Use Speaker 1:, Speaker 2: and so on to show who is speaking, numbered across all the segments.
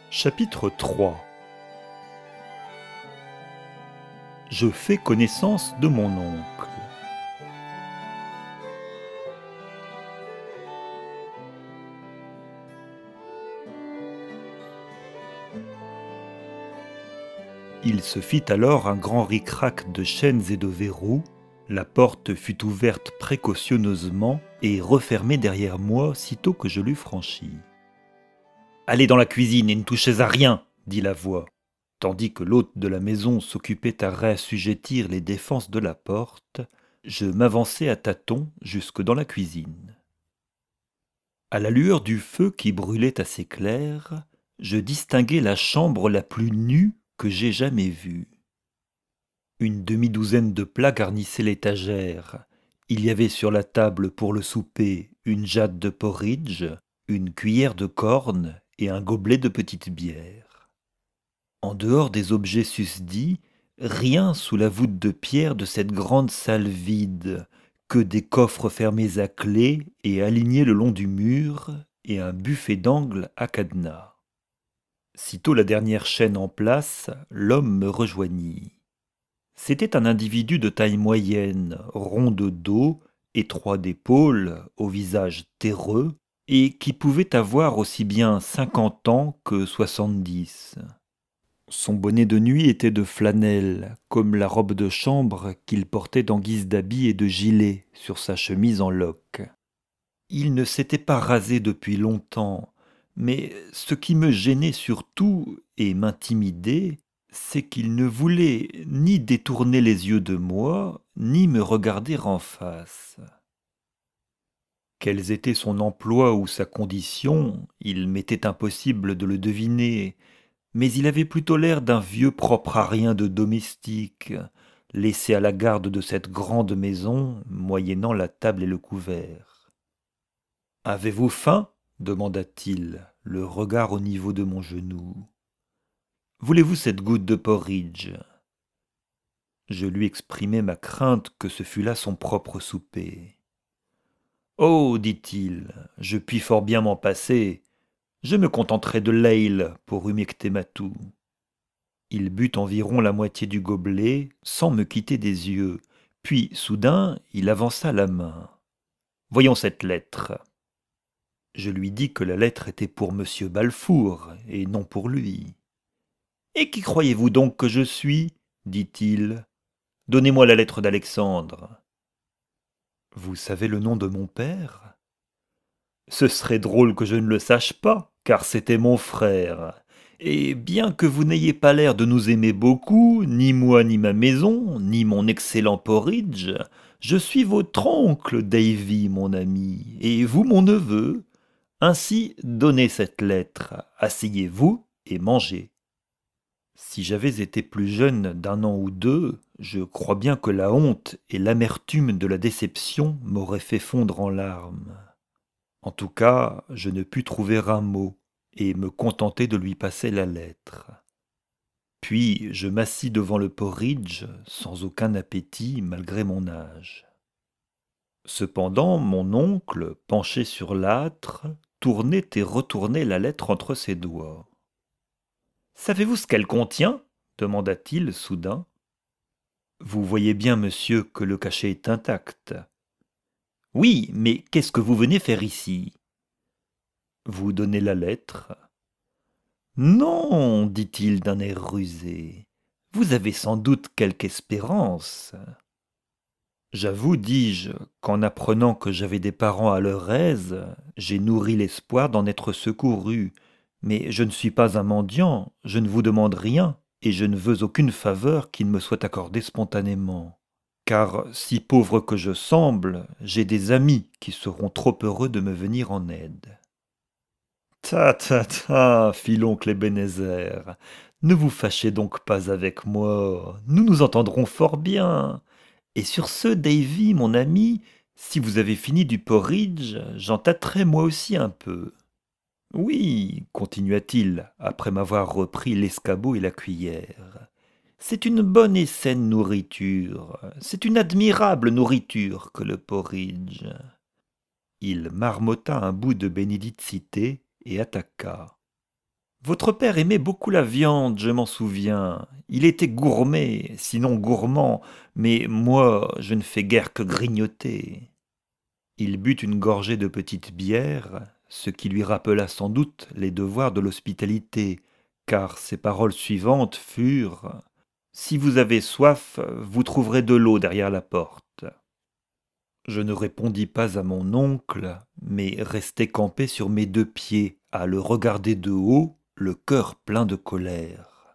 Speaker 1: Chapitre 3. Je fais connaissance de mon oncle. Il se fit alors un grand ric-rac de chaînes et de verrous, la porte fut ouverte précautionneusement et refermée derrière moi sitôt que je l'eus franchie. « Allez dans la cuisine et ne touchez à rien !» dit la voix, tandis que l'hôte de la maison s'occupait à réassujettir les défenses de la porte. Je m'avançai à tâtons jusque dans la cuisine. À la lueur du feu qui brûlait assez clair, je distinguai la chambre la plus nue que j'aie jamais vue. Une demi-douzaine de plats garnissaient l'étagère. Il y avait sur la table pour le souper une jatte de porridge, une cuillère de corne et un gobelet de petite bière. En dehors des objets susdits, rien sous la voûte de pierre de cette grande salle vide, que des coffres fermés à clé et alignés le long du mur, et un buffet d'angle à cadenas. Sitôt la dernière chaîne en place, l'homme me rejoignit. C'était un individu de taille moyenne, rond de dos, étroit d'épaules, au visage terreux, et qui pouvait avoir aussi bien 50 ans que 70. Son bonnet de nuit était de flanelle, comme la robe de chambre qu'il portait en guise d'habit et de gilet sur sa chemise en loques. Il ne s'était pas rasé depuis longtemps, mais ce qui me gênait surtout et m'intimidait, c'est qu'il ne voulait ni détourner les yeux de moi, ni me regarder en face. Quels étaient son emploi ou sa condition, il m'était impossible de le deviner, mais il avait plutôt l'air d'un vieux propre à rien de domestique, laissé à la garde de cette grande maison, moyennant la table et le couvert. « Avez-vous faim ?» demanda-t-il, le regard au niveau de mon genou. « Voulez-vous cette goutte de porridge ?» Je lui exprimai ma crainte que ce fût là son propre souper. « Oh, dit-il, je puis fort bien m'en passer. Je me contenterai de l'ale pour humecter ma toux. » Il but environ la moitié du gobelet sans me quitter des yeux, puis soudain il avança la main. « Voyons cette lettre. » Je lui dis que la lettre était pour monsieur Balfour et non pour lui. « Et qui croyez-vous donc que je suis ?» dit-il. « Donnez-moi la lettre d'Alexandre. » « Vous savez le nom de mon père ?»« Ce serait drôle que je ne le sache pas, car c'était mon frère. Et bien que vous n'ayez pas l'air de nous aimer beaucoup, ni moi ni ma maison, ni mon excellent porridge, je suis votre oncle, Davy, mon ami, et vous mon neveu. Ainsi, donnez cette lettre, asseyez-vous et mangez. » Si j'avais été plus jeune d'un an ou deux, je crois bien que la honte et l'amertume de la déception m'auraient fait fondre en larmes. En tout cas, je ne pus trouver un mot et me contenter de lui passer la lettre. Puis je m'assis devant le porridge, sans aucun appétit malgré mon âge. Cependant, mon oncle, penché sur l'âtre, tournait et retournait la lettre entre ses doigts. « Savez-vous ce qu'elle contient ?» demanda-t-il soudain. « Vous voyez bien, monsieur, que le cachet est intact. »« Oui, mais qu'est-ce que vous venez faire ici ?»« Vous donnez la lettre. »« Non, dit-il d'un air rusé, vous avez sans doute quelque espérance. » J'avoue, dis-je, qu'en apprenant que j'avais des parents à leur aise, j'ai nourri l'espoir d'en être secouru. Mais je ne suis pas un mendiant, je ne vous demande rien, et je ne veux aucune faveur qui ne me soit accordée spontanément. Car, si pauvre que je semble, j'ai des amis qui seront trop heureux de me venir en aide. « Ta, ta, ta, fit l'oncle Ebenezer, ne vous fâchez donc pas avec moi, nous nous entendrons fort bien. Et sur ce, Davy, mon ami, si vous avez fini du porridge, j'en tâterai moi aussi un peu. » « Oui, continua-t-il, après m'avoir repris l'escabeau et la cuillère, c'est une bonne et saine nourriture, c'est une admirable nourriture que le porridge. » Il marmotta un bout de bénédicité et attaqua. Votre père aimait beaucoup la viande, je m'en souviens. Il était gourmet, sinon gourmand, mais moi, je ne fais guère que grignoter. Il but une gorgée de petite bière, ce qui lui rappela sans doute les devoirs de l'hospitalité, car ses paroles suivantes furent Si vous avez soif, vous trouverez de l'eau derrière la porte. Je ne répondis pas à mon oncle, mais restai campé sur mes deux pieds, à le regarder de haut, le cœur plein de colère.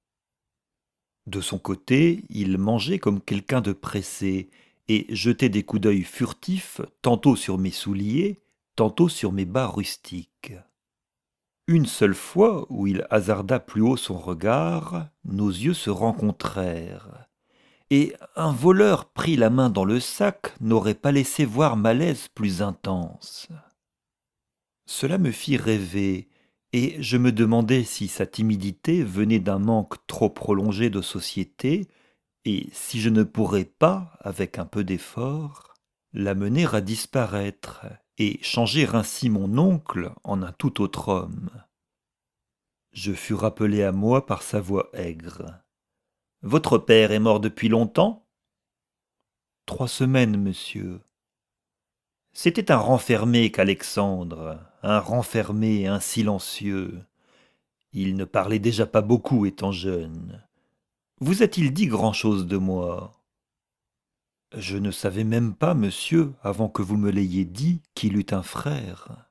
Speaker 1: De son côté, il mangeait comme quelqu'un de pressé, et jetait des coups d'œil furtifs tantôt sur mes souliers, tantôt sur mes bas rustiques. Une seule fois où il hasarda plus haut son regard, nos yeux se rencontrèrent, et un voleur pris la main dans le sac n'aurait pas laissé voir malaise plus intense. Cela me fit rêver, et je me demandai si sa timidité venait d'un manque trop prolongé de société, et si je ne pourrais pas, avec un peu d'effort, la mener à disparaître, et changer ainsi mon oncle en un tout autre homme. Je fus rappelé à moi par sa voix aigre. Votre père est mort depuis longtemps? 3 semaines, monsieur. C'était un renfermé qu'Alexandre, un renfermé, un silencieux. Il ne parlait déjà pas beaucoup étant jeune. Vous a-t-il dit grand-chose de moi? Je ne savais même pas, monsieur, avant que vous me l'ayez dit, qu'il eût un frère.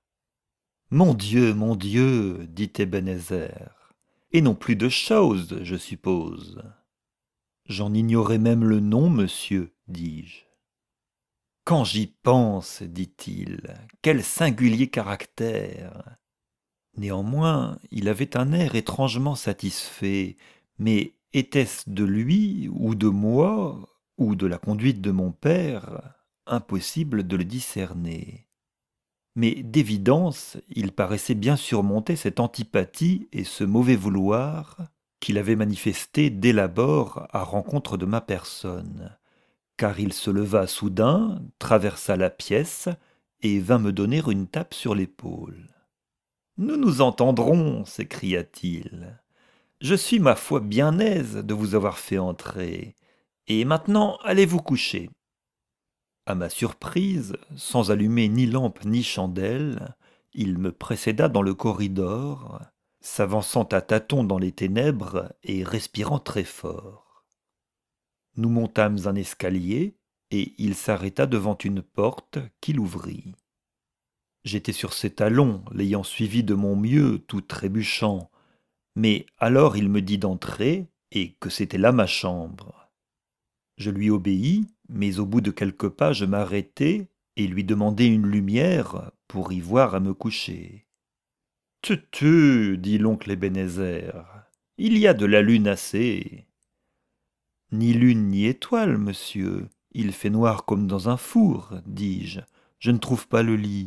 Speaker 1: Mon Dieu, dit Ebenezer, et non plus de choses, je suppose. J'en ignorais même le nom, monsieur, dis-je. Quand j'y pense, dit-il, quel singulier caractère. Néanmoins, il avait un air étrangement satisfait, mais était-ce de lui, ou de moi, ou de la conduite de mon père? Impossible de le discerner. Mais d'évidence, il paraissait bien surmonter cette antipathie et ce mauvais vouloir qu'il avait manifesté dès l'abord à rencontre de ma personne, car il se leva soudain, traversa la pièce et vint me donner une tape sur l'épaule. Nous nous entendrons, s'écria-t-il. Je suis ma foi bien aise de vous avoir fait entrer. Et maintenant, allez vous coucher. À ma surprise, sans allumer ni lampe ni chandelle, il me précéda dans le corridor, s'avançant à tâtons dans les ténèbres et respirant très fort. Nous montâmes un escalier, et il s'arrêta devant une porte qu'il ouvrit. J'étais sur ses talons, l'ayant suivi de mon mieux, tout trébuchant, mais alors il me dit d'entrer, et que c'était là ma chambre. Je lui obéis, mais au bout de quelques pas je m'arrêtai et lui demandai une lumière pour y voir à me coucher. Tu, dit l'oncle Ebenezer, il y a de la lune assez. Ni lune ni étoile, monsieur, il fait noir comme dans un four, dis-je, je ne trouve pas le lit.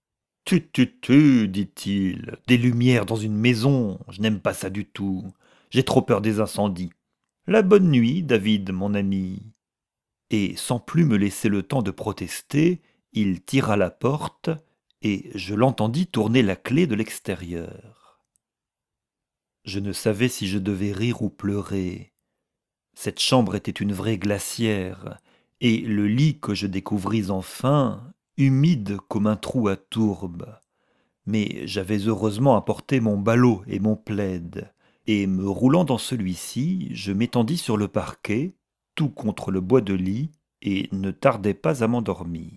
Speaker 1: Dit-il, des lumières dans une maison, je n'aime pas ça du tout, j'ai trop peur des incendies. La bonne nuit, David, mon ami. Et sans plus me laisser le temps de protester, il tira la porte, et je l'entendis tourner la clé de l'extérieur. Je ne savais si je devais rire ou pleurer. Cette chambre était une vraie glacière, et le lit que je découvris enfin, humide comme un trou à tourbe. Mais j'avais heureusement apporté mon ballot et mon plaid, et me roulant dans celui-ci, je m'étendis sur le parquet, tout contre le bois de lit, et ne tardai pas à m'endormir.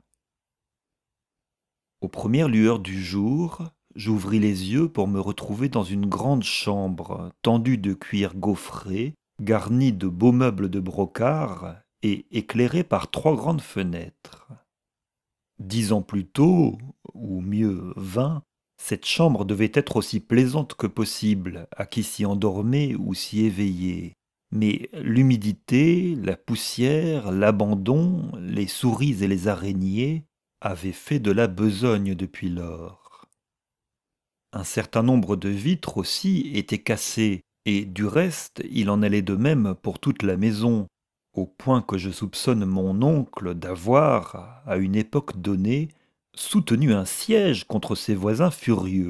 Speaker 1: Aux premières lueurs du jour, j'ouvris les yeux pour me retrouver dans une grande chambre tendue de cuir gaufré, garnie de beaux meubles de brocart et éclairée par 3 grandes fenêtres. 10 ans plus tôt, ou mieux 20, cette chambre devait être aussi plaisante que possible à qui s'y endormait ou s'y éveillait. Mais l'humidité, la poussière, l'abandon, les souris et les araignées avaient fait de la besogne depuis lors. Un certain nombre de vitres aussi étaient cassées, et du reste il en allait de même pour toute la maison, au point que je soupçonne mon oncle d'avoir, à une époque donnée, soutenu un siège contre ses voisins furieux,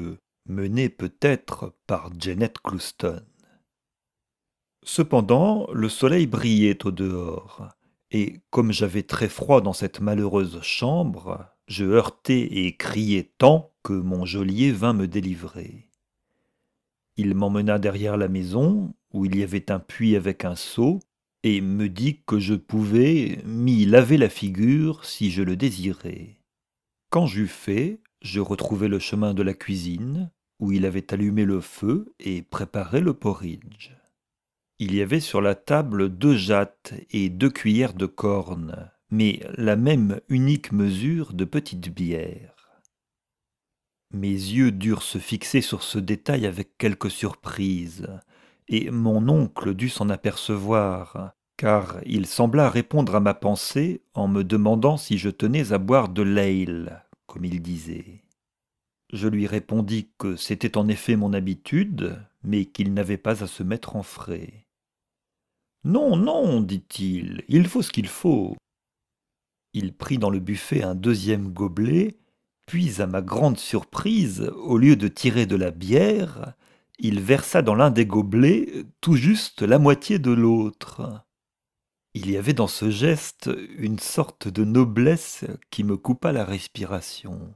Speaker 1: menée peut-être par Janet Clouston. Cependant, le soleil brillait au dehors, et comme j'avais très froid dans cette malheureuse chambre, je heurtai et criai tant que mon geôlier vint me délivrer. Il m'emmena derrière la maison, où il y avait un puits avec un seau, et me dit que je pouvais m'y laver la figure si je le désirais. Quand j'eus fait, je retrouvai le chemin de la cuisine, où il avait allumé le feu et préparé le porridge. Il y avait sur la table 2 jattes et 2 cuillères de corne, mais la même unique mesure de petite bière. Mes yeux durent se fixer sur ce détail avec quelque surprise, et mon oncle dut s'en apercevoir, car il sembla répondre à ma pensée en me demandant si je tenais à boire de l'ale, comme il disait. Je lui répondis que c'était en effet mon habitude, mais qu'il n'avait pas à se mettre en frais. Non, non, dit-il, il faut ce qu'il faut. Il prit dans le buffet un 2e gobelet, puis à ma grande surprise, au lieu de tirer de la bière, il versa dans l'un des gobelets tout juste la moitié de l'autre. Il y avait dans ce geste une sorte de noblesse qui me coupa la respiration.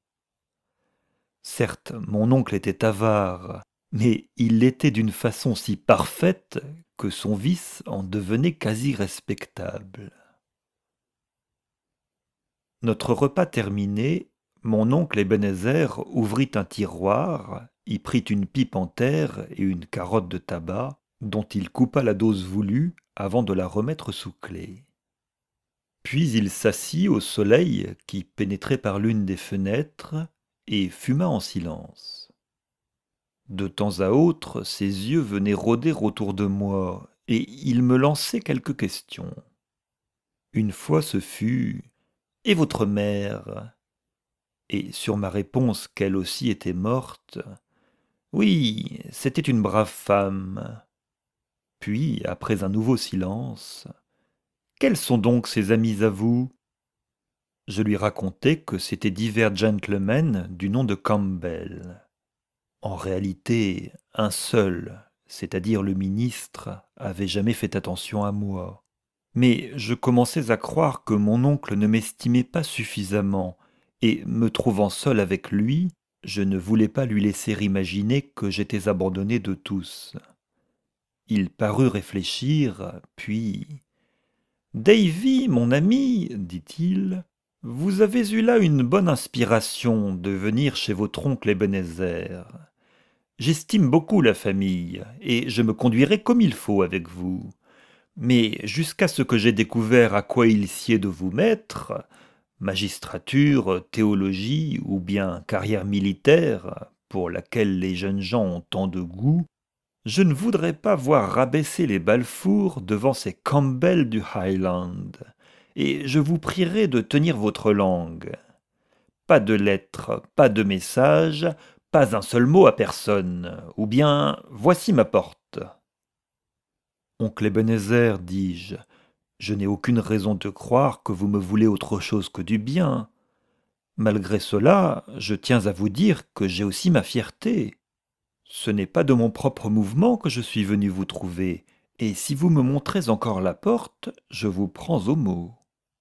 Speaker 1: Certes, mon oncle était avare, mais il l'était d'une façon si parfaite que son vice en devenait quasi respectable. Notre repas terminé, mon oncle Ebenezer ouvrit un tiroir, y prit une pipe en terre et une carotte de tabac, dont il coupa la dose voulue avant de la remettre sous clé. Puis il s'assit au soleil qui pénétrait par l'une des fenêtres et fuma en silence. De temps à autre, ses yeux venaient rôder autour de moi et il me lançait quelques questions. Une fois ce fut « Et votre mère ?» Et sur ma réponse qu'elle aussi était morte, « Oui, c'était une brave femme. » Puis, après un nouveau silence, « Quels sont donc ses amis à vous ?» Je lui racontai que c'étaient divers gentlemen du nom de Campbell. En réalité, un seul, c'est-à-dire le ministre, avait jamais fait attention à moi. Mais je commençais à croire que mon oncle ne m'estimait pas suffisamment, et me trouvant seul avec lui, je ne voulais pas lui laisser imaginer que j'étais abandonné de tous. Il parut réfléchir, puis « Davy, mon ami, dit-il, vous avez eu là une bonne inspiration de venir chez votre oncle Ebenezer. J'estime beaucoup la famille, et je me conduirai comme il faut avec vous. Mais jusqu'à ce que j'ai découvert à quoi il sied de vous mettre, magistrature, théologie ou bien carrière militaire, pour laquelle les jeunes gens ont tant de goût, je ne voudrais pas voir rabaisser les Balfour devant ces Campbell du Highland, et je vous prierai de tenir votre langue. Pas de lettres, pas de messages, pas un seul mot à personne, ou bien voici ma porte. Oncle Ebenezer, dis-je, je n'ai aucune raison de croire que vous me voulez autre chose que du bien. Malgré cela, je tiens à vous dire que j'ai aussi ma fierté. Ce n'est pas de mon propre mouvement que je suis venu vous trouver, et si vous me montrez encore la porte, je vous prends au mot.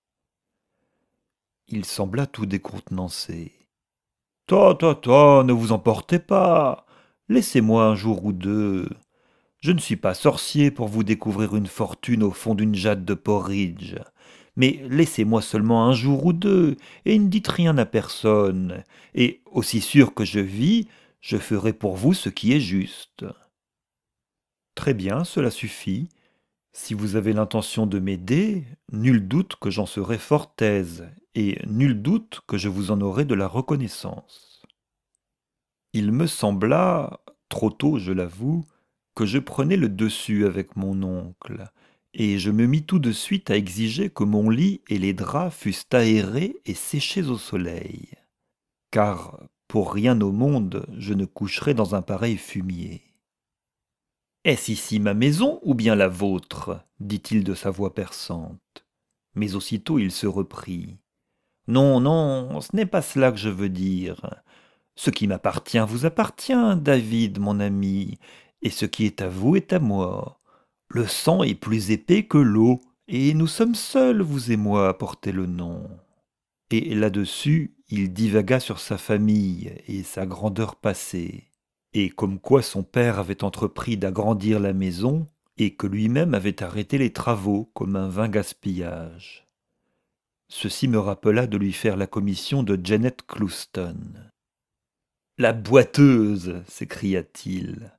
Speaker 1: Il sembla tout décontenancé. Ta, ne vous emportez pas. Laissez-moi un jour ou deux. Je ne suis pas sorcier pour vous découvrir une fortune au fond d'une jatte de porridge. Mais laissez-moi seulement un jour ou deux, et ne dites rien à personne. Et aussi sûr que je vis, je ferai pour vous ce qui est juste. Très bien, cela suffit. Si vous avez l'intention de m'aider, nul doute que j'en serai fort aise, et nul doute que je vous en aurai de la reconnaissance. Il me sembla, trop tôt je l'avoue, que je prenais le dessus avec mon oncle, et je me mis tout de suite à exiger que mon lit et les draps fussent aérés et séchés au soleil, car pour rien au monde je ne coucherais dans un pareil fumier. Est-ce ici ma maison ou bien la vôtre dit-il de sa voix perçante. Mais aussitôt il se reprit. Non, non, ce n'est pas cela que je veux dire. Ce qui m'appartient vous appartient, David, mon ami, et ce qui est à vous est à moi. Le sang est plus épais que l'eau, et nous sommes seuls, vous et moi, à porter le nom. Et là-dessus, il divagua sur sa famille et sa grandeur passée, et comme quoi son père avait entrepris d'agrandir la maison, et que lui-même avait arrêté les travaux comme un vain gaspillage. Ceci me rappela de lui faire la commission de Janet Clouston. La boiteuse s'écria-t-il.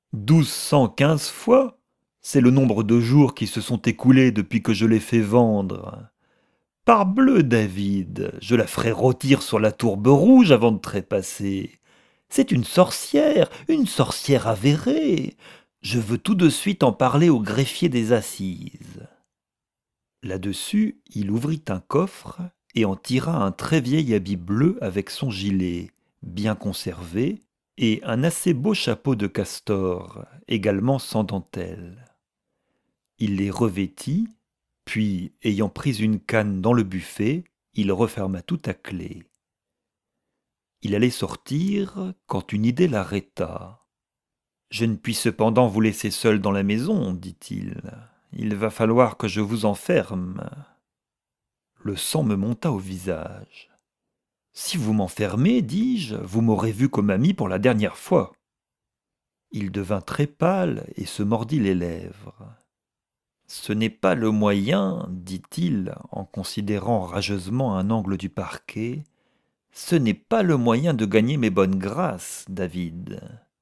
Speaker 1: 1215 fois. C'est le nombre de jours qui se sont écoulés depuis que je l'ai fait vendre. Parbleu, David, je la ferai rôtir sur la tourbe rouge avant de trépasser. C'est une sorcière avérée. Je veux tout de suite en parler au greffier des assises. Là-dessus, il ouvrit un coffre et en tira un très vieil habit bleu avec son gilet, bien conservé, et un assez beau chapeau de castor, également sans dentelle. Il les revêtit, puis, ayant pris une canne dans le buffet, il referma tout à clé. Il allait sortir quand une idée l'arrêta. « Je ne puis cependant vous laisser seul dans la maison, dit-il. Il va falloir que je vous enferme. » Le sang me monta au visage. « Si vous m'enfermez, dis-je, vous m'aurez vu comme ami pour la dernière fois. » Il devint très pâle et se mordit les lèvres. « Ce n'est pas le moyen, dit-il, en considérant rageusement un angle du parquet, ce n'est pas le moyen de gagner mes bonnes grâces, David.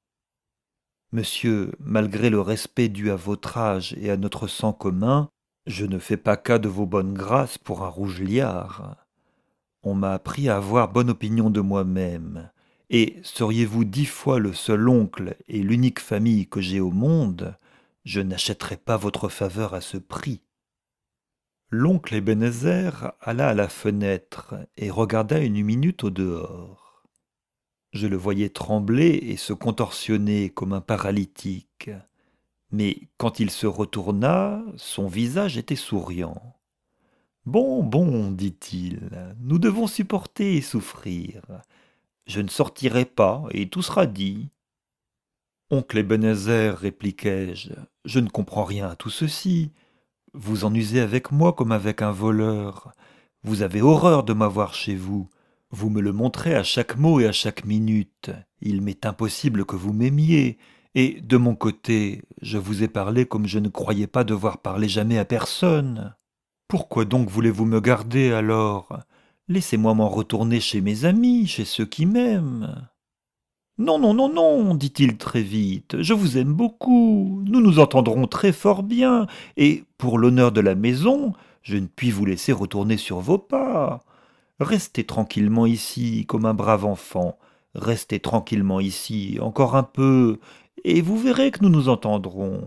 Speaker 1: Monsieur, malgré le respect dû à votre âge et à notre sang commun, je ne fais pas cas de vos bonnes grâces pour un rouge liard. On m'a appris à avoir bonne opinion de moi-même, et seriez-vous 10 fois le seul oncle et l'unique famille que j'ai au monde, je n'achèterais pas votre faveur à ce prix. » L'oncle Ebenezer alla à la fenêtre et regarda une minute au dehors. Je le voyais trembler et se contorsionner comme un paralytique, mais quand il se retourna, son visage était souriant. « Bon, bon, dit-il, nous devons supporter et souffrir. Je ne sortirai pas et tout sera dit. » « Oncle Ebenezer, répliquai-je, je ne comprends rien à tout ceci. Vous en usez avec moi comme avec un voleur. Vous avez horreur de m'avoir chez vous. Vous me le montrez à chaque mot et à chaque minute. Il m'est impossible que vous m'aimiez. Et de mon côté, je vous ai parlé comme je ne croyais pas devoir parler jamais à personne. Pourquoi donc voulez-vous me garder alors? Laissez-moi m'en retourner chez mes amis, chez ceux qui m'aiment. Non, non, non, non, dit-il très vite, je vous aime beaucoup, nous nous entendrons très fort bien, et pour l'honneur de la maison, je ne puis vous laisser retourner sur vos pas. Restez tranquillement ici, comme un brave enfant, restez tranquillement ici, encore un peu, et vous verrez que nous nous entendrons.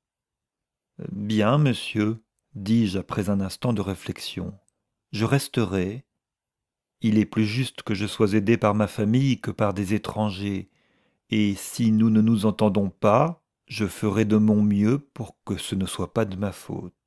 Speaker 1: Bien, monsieur, dis-je après un instant de réflexion, je resterai. Il est plus juste que je sois aidé par ma famille que par des étrangers, et si nous ne nous entendons pas, je ferai de mon mieux pour que ce ne soit pas de ma faute.